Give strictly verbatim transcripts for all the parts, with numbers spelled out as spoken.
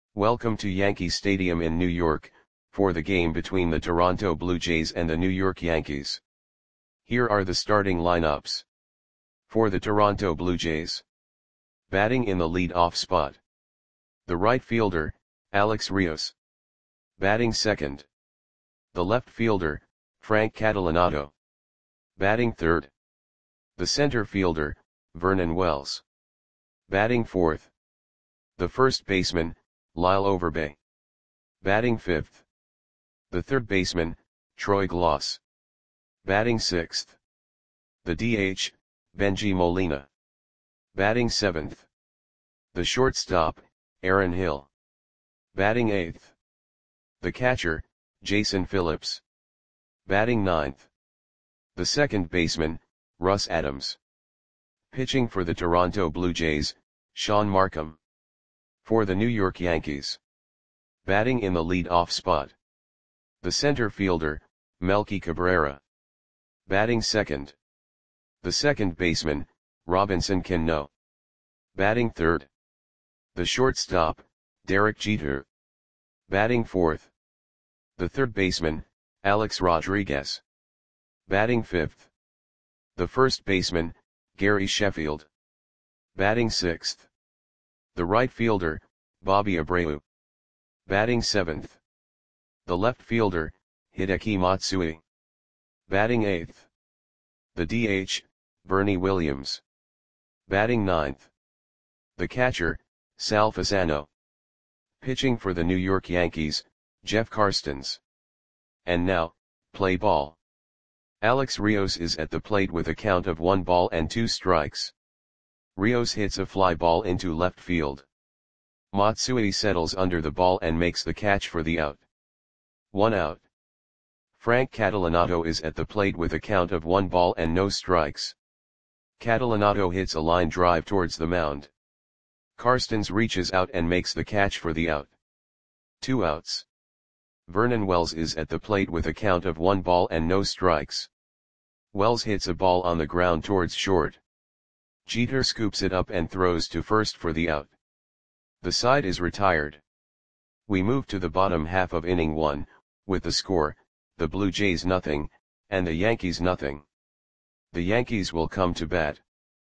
Welcome to Yankee Stadium in New York, for the game between the Toronto Blue Jays and the New York Yankees. Here are the starting lineups. For the Toronto Blue Jays. Batting in the lead-off spot. The right fielder, Alex Rios. Batting second. The left fielder, Frank Catalanotto. Batting third. The center fielder, Vernon Wells. Batting fourth. The first baseman, Lyle Overbay. Batting fifth. The third baseman, Troy Glaus. Batting sixth. The D H, Bengie Molina. Batting seventh. The shortstop, Aaron Hill. Batting eighth. The catcher, Jason Phillips. Batting ninth. The second baseman, Russ Adams. Pitching for the Toronto Blue Jays, Sean Markham. For the New York Yankees. Batting in the lead-off spot. The center fielder, Melky Cabrera. Batting second. The second baseman, Robinson Cano. Batting third. The shortstop, Derek Jeter. Batting fourth. The third baseman, Alex Rodriguez. Batting fifth. The first baseman, Gary Sheffield. Batting sixth. The right fielder, Bobby Abreu. Batting seventh. The left fielder, Hideki Matsui. Batting eighth. The D H, Bernie Williams. Batting ninth. The catcher, Sal Fasano. Pitching for the New York Yankees, Jeff Karstens. And now, play ball. Alex Rios is at the plate with a count of one ball and two strikes. Rios hits a fly ball into left field. Matsui settles under the ball and makes the catch for the out. One out. Frank Catalanotto is at the plate with a count of one ball and no strikes. Catalanotto hits a line drive towards the mound. Karstens reaches out and makes the catch for the out. Two outs. Vernon Wells is at the plate with a count of one ball and no strikes. Wells hits a ball on the ground towards short. Jeter scoops it up and throws to first for the out. The side is retired. We move to the bottom half of inning one, with the score, the Blue Jays nothing, and the Yankees nothing. The Yankees will come to bat.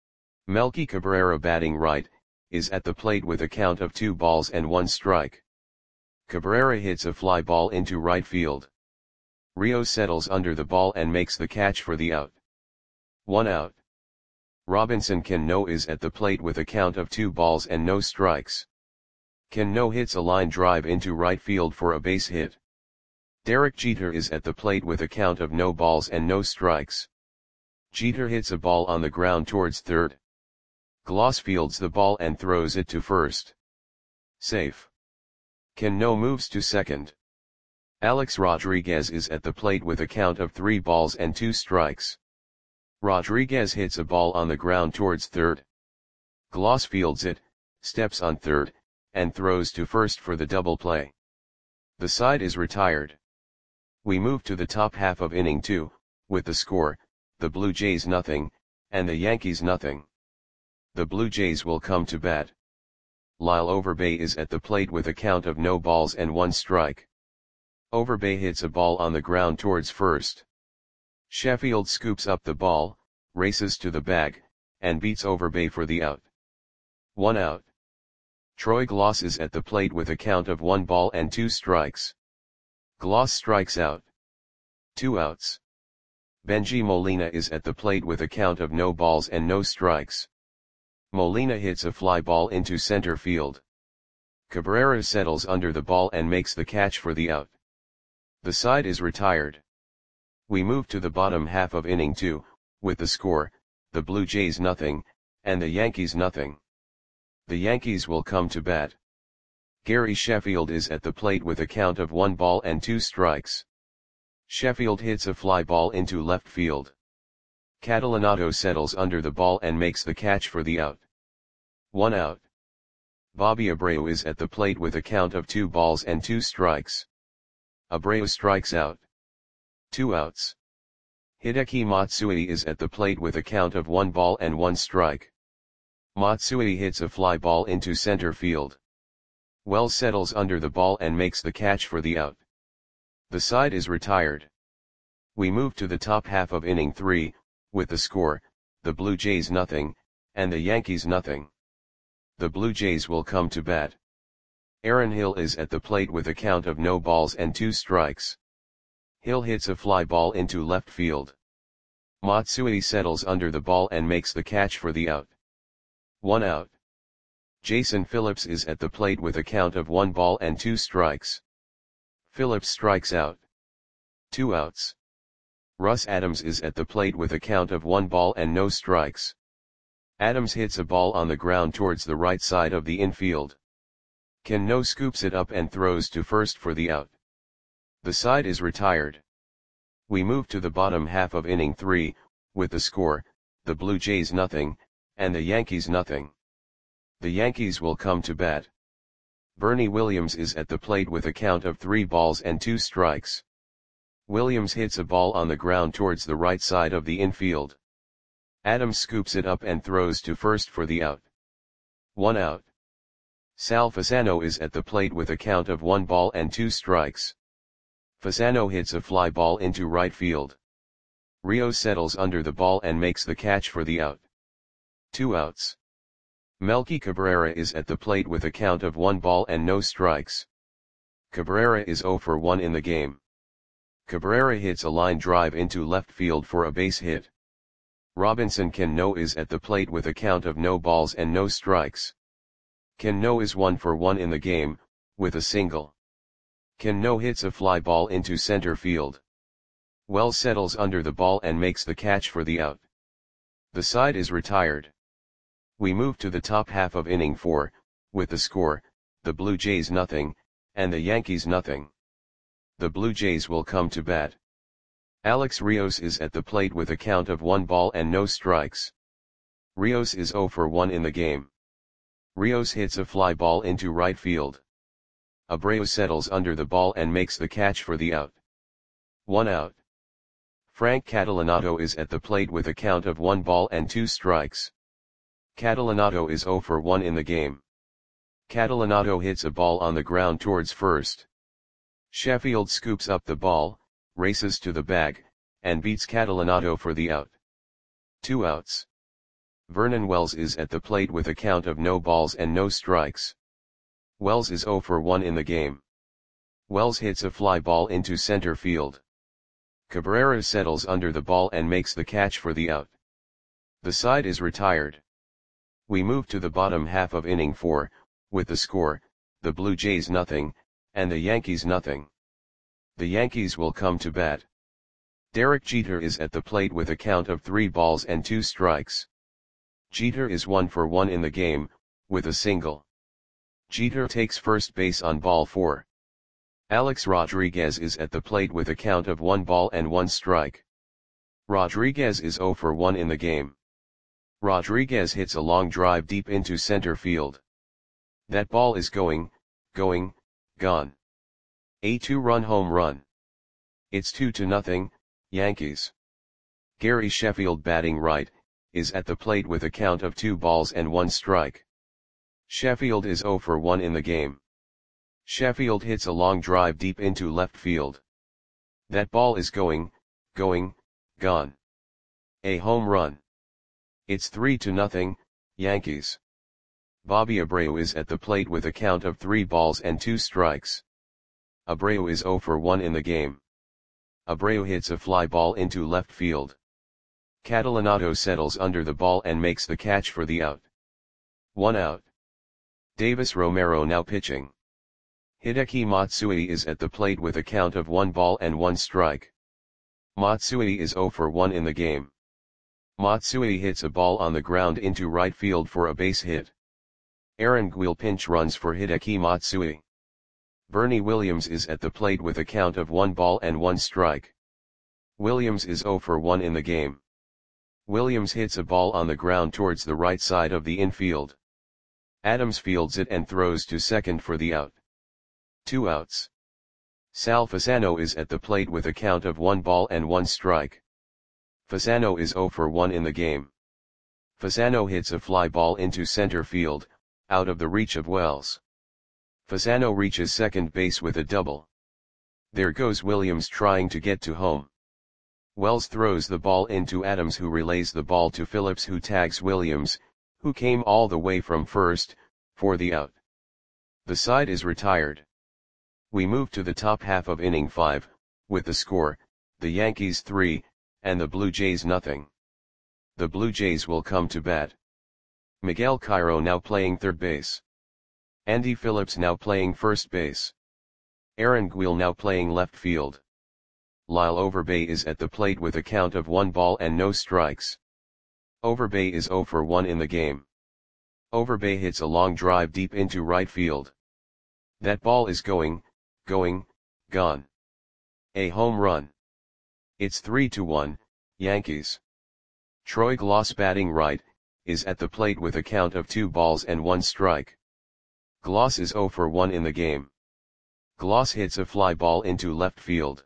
Melky Cabrera, batting right, is at the plate with a count of two balls and one strike. Cabrera hits a fly ball into right field. Rios settles under the ball and makes the catch for the out. One out. Robinson Cano is at the plate with a count of two balls and no strikes. Cano hits a line drive into right field for a base hit. Derek Jeter is at the plate with a count of no balls and no strikes. Jeter hits a ball on the ground towards third. Glaus fields the ball and throws it to first. Safe. Cano moves to second. Alex Rodriguez is at the plate with a count of three balls and two strikes. Rodriguez hits a ball on the ground towards third. Glaus fields it, steps on third, and throws to first for the double play. The side is retired. We move to the top half of inning two, with the score, the Blue Jays nothing, and the Yankees nothing. The Blue Jays will come to bat. Lyle Overbay is at the plate with a count of no balls and one strike. Overbay hits a ball on the ground towards first. Sheffield scoops up the ball, races to the bag, and beats Overbay for the out. One out. Troy Glaus is at the plate with a count of one ball and two strikes. Glaus strikes out. Two outs. Bengie Molina is at the plate with a count of no balls and no strikes. Molina hits a fly ball into center field. Cabrera settles under the ball and makes the catch for the out. The side is retired. We move to the bottom half of inning two, with the score, the Blue Jays nothing, and the Yankees nothing. The Yankees will come to bat. Gary Sheffield is at the plate with a count of one ball and two strikes. Sheffield hits a fly ball into left field. Catalanotto settles under the ball and makes the catch for the out. One out. Bobby Abreu is at the plate with a count of two balls and two strikes. Abreu strikes out. Two outs. Hideki Matsui is at the plate with a count of one ball and one strike. Matsui hits a fly ball into center field. Wells settles under the ball and makes the catch for the out. The side is retired. We move to the top half of inning three, with the score, the Blue Jays nothing, and the Yankees nothing. The Blue Jays will come to bat. Aaron Hill is at the plate with a count of no balls and two strikes. Hill hits a fly ball into left field. Matsui settles under the ball and makes the catch for the out. One out. Jason Phillips is at the plate with a count of one ball and two strikes. Phillips strikes out. Two outs. Russ Adams is at the plate with a count of one ball and no strikes. Adams hits a ball on the ground towards the right side of the infield. Cano scoops it up and throws to first for the out. The side is retired. We move to the bottom half of inning three, with the score, the Blue Jays nothing, and the Yankees nothing. The Yankees will come to bat. Bernie Williams is at the plate with a count of three balls and two strikes. Williams hits a ball on the ground towards the right side of the infield. Adams scoops it up and throws to first for the out. One out. Sal Fasano is at the plate with a count of one ball and two strikes. Fasano hits a fly ball into right field. Rios settles under the ball and makes the catch for the out. Two outs. Melky Cabrera is at the plate with a count of one ball and no strikes. Cabrera is zero for one in the game. Cabrera hits a line drive into left field for a base hit. Robinson Cano is at the plate with a count of no balls and no strikes. Cano is one for one in the game, with a single. Cano hits a fly ball into center field. Wells settles under the ball and makes the catch for the out. The side is retired. We move to the top half of inning four, with the score, the Blue Jays nothing, and the Yankees nothing. The Blue Jays will come to bat. Alex Rios is at the plate with a count of one ball and no strikes. Rios is zero for one in the game. Rios hits a fly ball into right field. Abreu settles under the ball and makes the catch for the out. One out. Frank Catalanato is at the plate with a count of one ball and two strikes. Catalanato is zero for one in the game. Catalanato hits a ball on the ground towards first. Sheffield scoops up the ball, races to the bag, and beats Catalanato for the out. Two outs. Vernon Wells is at the plate with a count of no balls and no strikes. Wells is zero for one in the game. Wells hits a fly ball into center field. Cabrera settles under the ball and makes the catch for the out. The side is retired. We move to the bottom half of inning four, with the score, the Blue Jays nothing, and the Yankees nothing. The Yankees will come to bat. Derek Jeter is at the plate with a count of three balls and two strikes. Jeter is one for one in the game, with a single. Jeter takes first base on ball four. Alex Rodriguez is at the plate with a count of one ball and one strike. Rodriguez is zero for one in the game. Rodriguez hits a long drive deep into center field. That ball is going, going, gone. A two-run home run. It's two to nothing, Yankees. Gary Sheffield, batting right, is at the plate with a count of two balls and one strike. Sheffield is zero for one in the game. Sheffield hits a long drive deep into left field. That ball is going, going, gone. A home run. It's three to nothing, Yankees. Bobby Abreu is at the plate with a count of three balls and two strikes. Abreu is zero for one in the game. Abreu hits a fly ball into left field. Catalanato settles under the ball and makes the catch for the out. One out. Davis Romero now pitching. Hideki Matsui is at the plate with a count of one ball and one strike. Matsui is zero for one in the game. Matsui hits a ball on the ground into right field for a base hit. Aaron Guil pinch runs for Hideki Matsui. Bernie Williams is at the plate with a count of one ball and one strike. Williams is zero for one in the game. Williams hits a ball on the ground towards the right side of the infield. Adams fields it and throws to second for the out. Two outs. Sal Fasano is at the plate with a count of one ball and one strike. Fasano is zero for one in the game. Fasano hits a fly ball into center field, out of the reach of Wells. Fasano reaches second base with a double. There goes Williams trying to get to home. Wells throws the ball into Adams, who relays the ball to Phillips, who tags Williams, who came all the way from first, for the out. The side is retired. We move to the top half of inning five, with the score, the Yankees three, and the Blue Jays nothing. The Blue Jays will come to bat. Miguel Cairo now playing third base. Andy Phillips now playing first base. Aaron Guil now playing left field. Lyle Overbay is at the plate with a count of one ball and no strikes. Overbay is zero for one in the game. Overbay hits a long drive deep into right field. That ball is going, going, gone. A home run. It's three to one, Yankees. Troy Glaus, batting right, is at the plate with a count of two balls and one strike. Glaus is zero for one in the game. Glaus hits a fly ball into left field.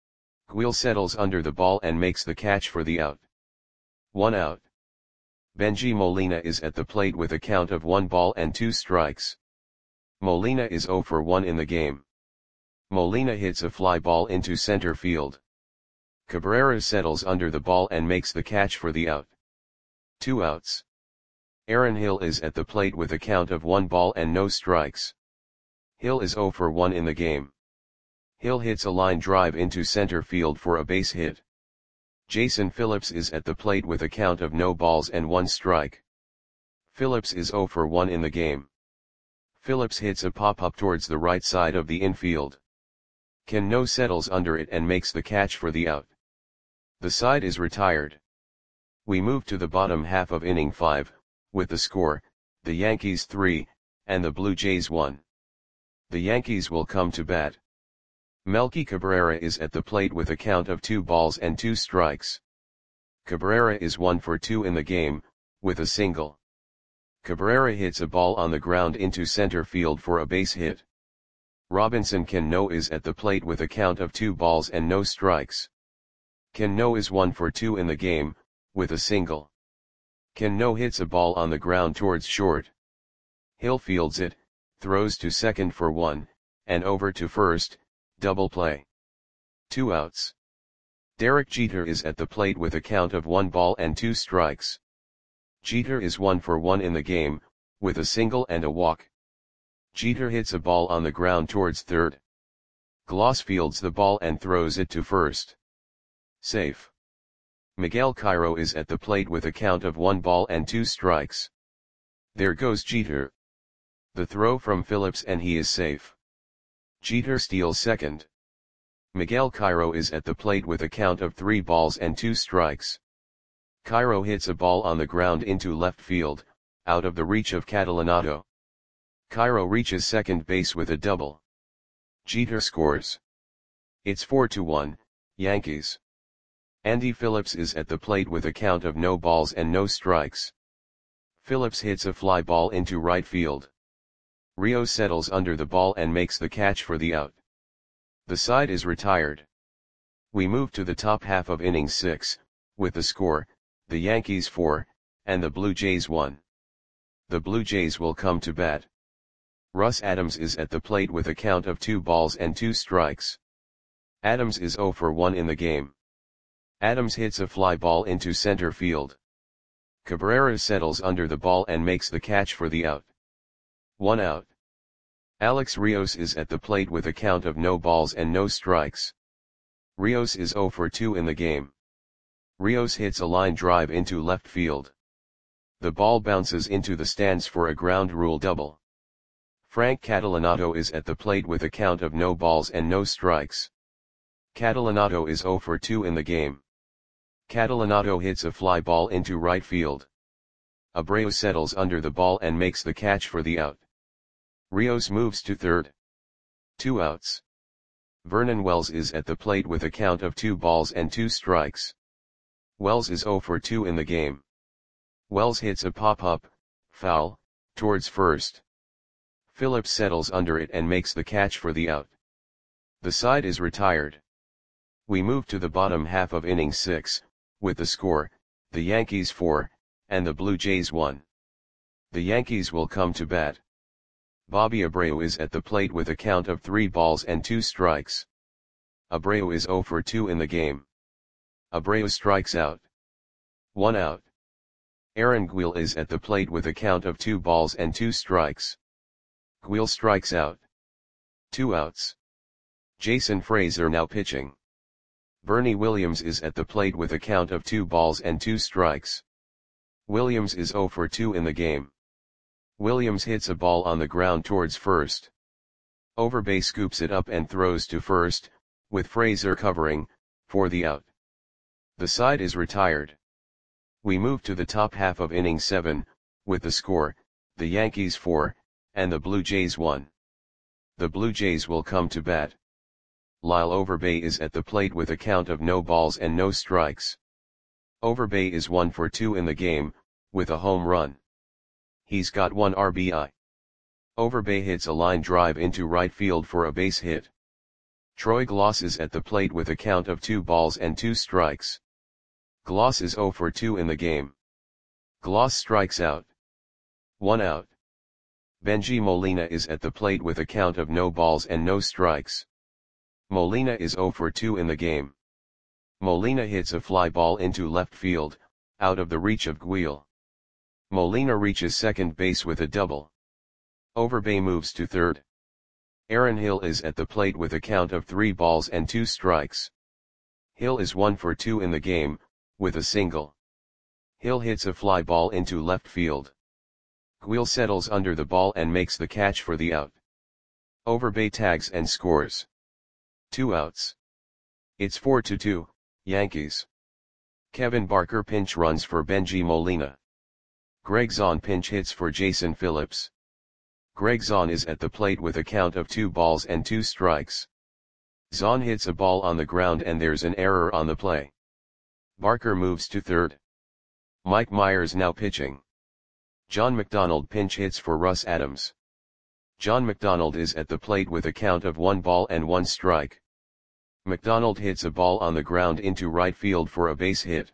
Guil settles under the ball and makes the catch for the out. One out. Benji Molina is at the plate with a count of one ball and two strikes. Molina is zero for one in the game. Molina hits a fly ball into center field. Cabrera settles under the ball and makes the catch for the out. Two outs. Aaron Hill is at the plate with a count of one ball and no strikes. Hill is zero for one in the game. Hill hits a line drive into center field for a base hit. Jason Phillips is at the plate with a count of no balls and one strike. Phillips is zero for one in the game. Phillips hits a pop-up towards the right side of the infield. Cano settles under it and makes the catch for the out. The side is retired. We move to the bottom half of inning five, with the score, the Yankees three, and the Blue Jays one. The Yankees will come to bat. Melky Cabrera is at the plate with a count of two balls and two strikes. Cabrera is one for two in the game, with a single. Cabrera hits a ball on the ground into center field for a base hit. Robinson Cano is at the plate with a count of two balls and no strikes. Cano is one for two in the game, with a single. Cano hits a ball on the ground towards short. Hill fields it, throws to second for one, and over to first, double play. Two outs. Derek Jeter is at the plate with a count of one ball and two strikes. Jeter is one for one in the game, with a single and a walk. Jeter hits a ball on the ground towards third. Glaus fields the ball and throws it to first. Safe. Miguel Cairo is at the plate with a count of one ball and two strikes. There goes Jeter. The throw from Phillips and he is safe. Jeter steals second. Miguel Cairo is at the plate with a count of three balls and two strikes. Cairo hits a ball on the ground into left field, out of the reach of Catalanotto. Cairo reaches second base with a double. Jeter scores. It's four to one, Yankees. Andy Phillips is at the plate with a count of no balls and no strikes. Phillips hits a fly ball into right field. Rios settles under the ball and makes the catch for the out. The side is retired. We move to the top half of inning six, with the score, the Yankees four, and the Blue Jays one. The Blue Jays will come to bat. Russ Adams is at the plate with a count of two balls and two strikes. Adams is zero for one in the game. Adams hits a fly ball into center field. Cabrera settles under the ball and makes the catch for the out. One out. Alex Rios is at the plate with a count of no balls and no strikes. Rios is zero for two in the game. Rios hits a line drive into left field. The ball bounces into the stands for a ground rule double. Frank Catalanotto is at the plate with a count of no balls and no strikes. Catalanotto is zero for two in the game. Catalanotto hits a fly ball into right field. Abreu settles under the ball and makes the catch for the out. Rios moves to third. Two outs. Vernon Wells is at the plate with a count of two balls and two strikes. Wells is zero for two in the game. Wells hits a pop-up, foul, towards first. Phillips settles under it and makes the catch for the out. The side is retired. We move to the bottom half of inning six, with the score, the Yankees four, and the Blue Jays one. The Yankees will come to bat. Bobby Abreu is at the plate with a count of three balls and two strikes. Abreu is zero for two in the game. Abreu strikes out. One out. Aaron Guil is at the plate with a count of two balls and two strikes. Guil strikes out. Two outs. Jason Frazier now pitching. Bernie Williams is at the plate with a count of two balls and two strikes. Williams is zero for two in the game. Williams hits a ball on the ground towards first. Overbay scoops it up and throws to first, with Frazier covering, for the out. The side is retired. We move to the top half of inning seven, with the score, the Yankees four, and the Blue Jays one. The Blue Jays will come to bat. Lyle Overbay is at the plate with a count of no balls and no strikes. Overbay is one for two in the game, with a home run. He's got one R B I. Overbay hits a line drive into right field for a base hit. Troy Gloss is at the plate with a count of two balls and two strikes. Gloss is zero for two in the game. Gloss strikes out. One out. Benji Molina is at the plate with a count of no balls and no strikes. Molina is zero for two in the game. Molina hits a fly ball into left field, out of the reach of Guil. Molina reaches second base with a double. Overbay moves to third. Aaron Hill is at the plate with a count of three balls and two strikes. Hill is one for two in the game, with a single. Hill hits a fly ball into left field. Guil settles under the ball and makes the catch for the out. Overbay tags and scores. Two outs. It's four to two, Yankees. Kevin Barker pinch runs for Benji Molina. Greg Zahn pinch hits for Jason Phillips. Greg Zahn is at the plate with a count of two balls and two strikes. Zahn hits a ball on the ground and there's an error on the play. Barker moves to third. Mike Myers now pitching. John McDonald pinch hits for Russ Adams. John McDonald is at the plate with a count of one ball and one strike. McDonald hits a ball on the ground into right field for a base hit.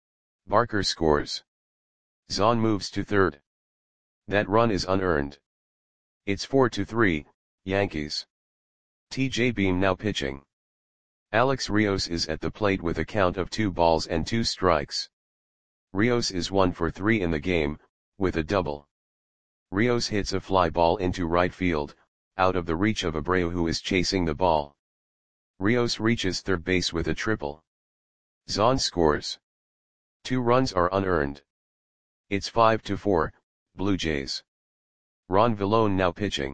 Barker scores. Zahn moves to third. That run is unearned. It's four to three, Yankees. T J Beam now pitching. Alex Rios is at the plate with a count of two balls and two strikes. Rios is one for three in the game, with a double. Rios hits a fly ball into right field, out of the reach of Abreu who is chasing the ball. Rios reaches third base with a triple. Zahn scores. Two runs are unearned. It's five to four, Blue Jays. Ron Villone now pitching.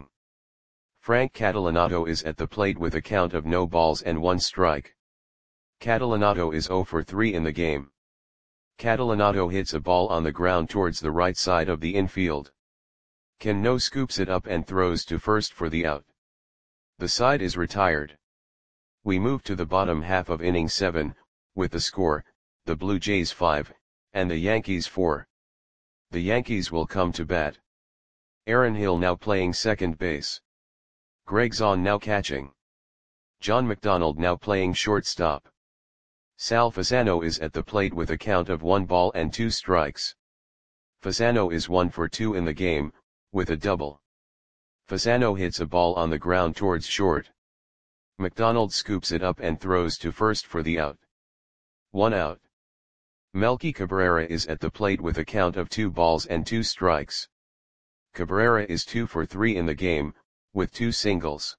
Frank Catalanato is at the plate with a count of no balls and one strike. Catalanato is zero for three in the game. Catalanato hits a ball on the ground towards the right side of the infield. Cano scoops it up and throws to first for the out. The side is retired. We move to the bottom half of inning seven, with the score, the Blue Jays five, and the Yankees four. The Yankees will come to bat. Aaron Hill now playing second base. Greg Zahn now catching. John McDonald now playing shortstop. Sal Fasano is at the plate with a count of one ball and two strikes. Fasano is one for two in the game, with a double. Fasano hits a ball on the ground towards short. McDonald scoops it up and throws to first for the out. One out. Melky Cabrera is at the plate with a count of two balls and two strikes. Cabrera is two for three in the game, with two singles.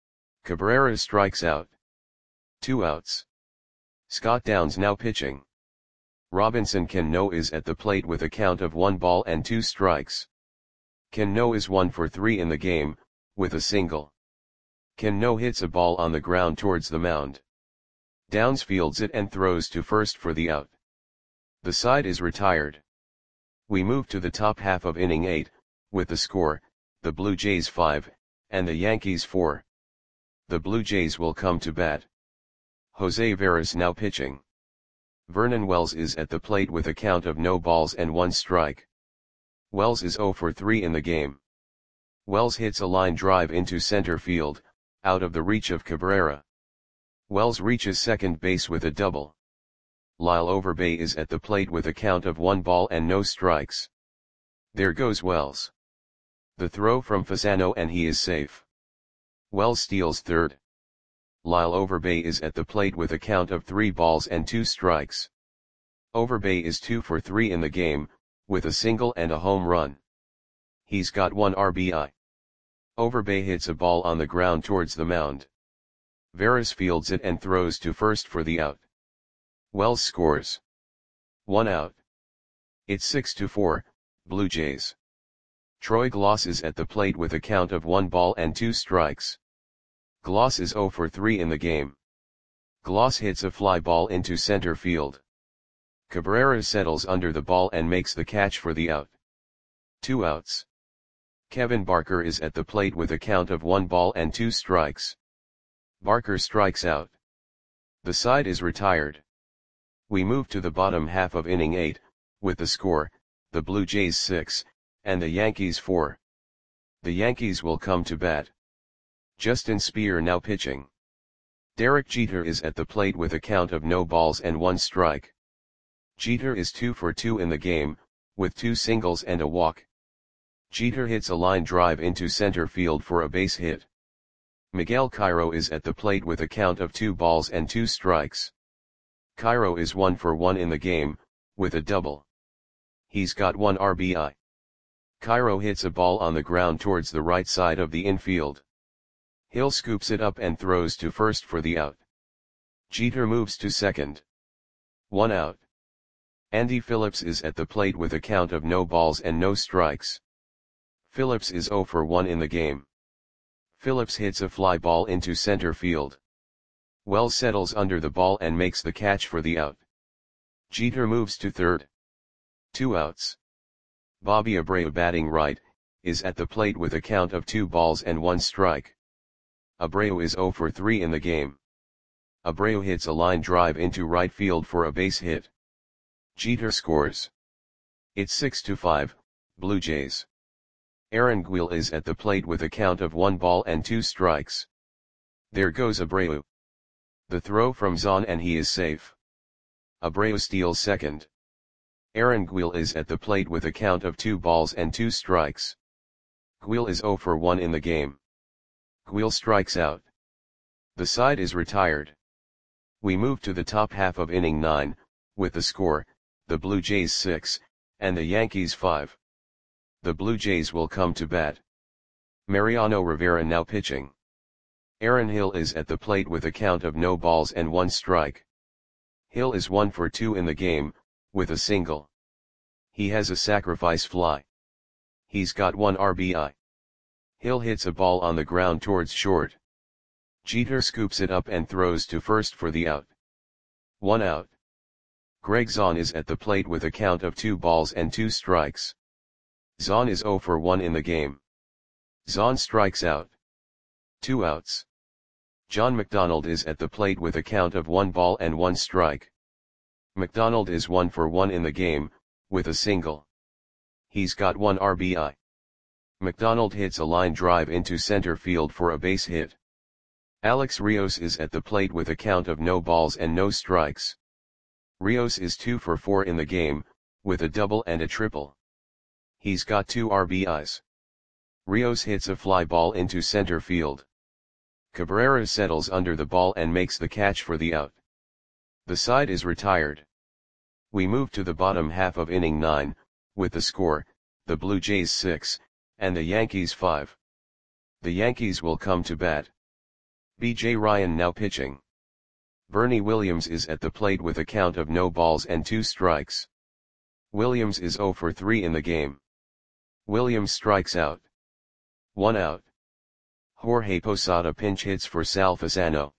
Cabrera strikes out. Two outs. Scott Downs now pitching. Robinson Cano is at the plate with a count of one ball and two strikes. Cano is one for three in the game, with a single. Cano hits a ball on the ground towards the mound. Downs fields it and throws to first for the out. The side is retired. We move to the top half of inning eight, with the score, the Blue Jays five, and the Yankees four. The Blue Jays will come to bat. Jose Veras now pitching. Vernon Wells is at the plate with a count of no balls and one strike. Wells is zero for three in the game. Wells hits a line drive into center field, out of the reach of Cabrera. Wells reaches second base with a double. Lyle Overbay is at the plate with a count of one ball and no strikes. There goes Wells. The throw from Fasano and he is safe. Wells steals third. Lyle Overbay is at the plate with a count of three balls and two strikes. Overbay is two for three in the game, with a single and a home run. He's got one R B I. Overbay hits a ball on the ground towards the mound. Veras fields it and throws to first for the out. Wells scores. One out. It's six to four, Blue Jays. Troy Gloss is at the plate with a count of one ball and two strikes. Gloss is zero for three in the game. Gloss hits a fly ball into center field. Cabrera settles under the ball and makes the catch for the out. Two outs. Kevin Barker is at the plate with a count of one ball and two strikes. Barker strikes out. The side is retired. We move to the bottom half of inning eight, with the score, the Blue Jays six, and the Yankees four. The Yankees will come to bat. Justin Speer now pitching. Derek Jeter is at the plate with a count of no balls and one strike. Jeter is two for two in the game, with two singles and a walk. Jeter hits a line drive into center field for a base hit. Miguel Cairo is at the plate with a count of two balls and two strikes. Cairo is one for one in the game, with a double. He's got one R B I. Cairo hits a ball on the ground towards the right side of the infield. Hill scoops it up and throws to first for the out. Jeter moves to second. One out. Andy Phillips is at the plate with a count of no balls and no strikes. Phillips is zero for one in the game. Phillips hits a fly ball into center field. Wells settles under the ball and makes the catch for the out. Jeter moves to third. Two outs. Bobby Abreu, batting right, is at the plate with a count of two balls and one strike. Abreu is zero for three in the game. Abreu hits a line drive into right field for a base hit. Jeter scores. It's six to five, Blue Jays. Aaron Guil is at the plate with a count of one ball and two strikes. There goes Abreu. The throw from Zahn and he is safe. Abreu steals second. Aaron Guil is at the plate with a count of two balls and two strikes. Guil is zero for one in the game. Guil strikes out. The side is retired. We move to the top half of inning nine, with the score, the Blue Jays six, and the Yankees five. The Blue Jays will come to bat. Mariano Rivera now pitching. Aaron Hill is at the plate with a count of no balls and one strike. Hill is one for two in the game, with a single. He has a sacrifice fly. He's got one R B I. Hill hits a ball on the ground towards short. Jeter scoops it up and throws to first for the out. One out. Greg Zahn is at the plate with a count of two balls and two strikes. Zahn is zero for one in the game. Zahn strikes out. Two outs. John McDonald is at the plate with a count of one ball and one strike. McDonald is one for one in the game, with a single. He's got one R B I. McDonald hits a line drive into center field for a base hit. Alex Rios is at the plate with a count of no balls and no strikes. Rios is two for four in the game, with a double and a triple. He's got two R B Is. Rios hits a fly ball into center field. Cabrera settles under the ball and makes the catch for the out. The side is retired. We move to the bottom half of inning nine, with the score, the Blue Jays six, and the Yankees five. The Yankees will come to bat. B J Ryan now pitching. Bernie Williams is at the plate with a count of no balls and two strikes. Williams is zero for three in the game. Williams strikes out. One out. Jorge Posada pinch hits for Sal Fasano.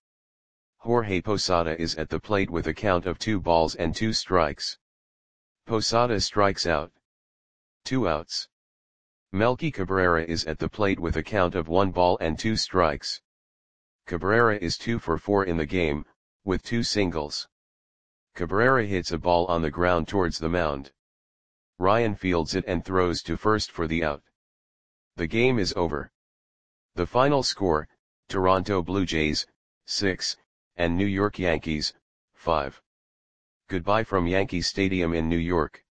Jorge Posada is at the plate with a count of two balls and two strikes. Posada strikes out. Two outs. Melky Cabrera is at the plate with a count of one ball and two strikes. Cabrera is two for four in the game, with two singles. Cabrera hits a ball on the ground towards the mound. Ryan fields it and throws to first for the out. The game is over. The final score, Toronto Blue Jays, six, and New York Yankees, five. Goodbye from Yankee Stadium in New York.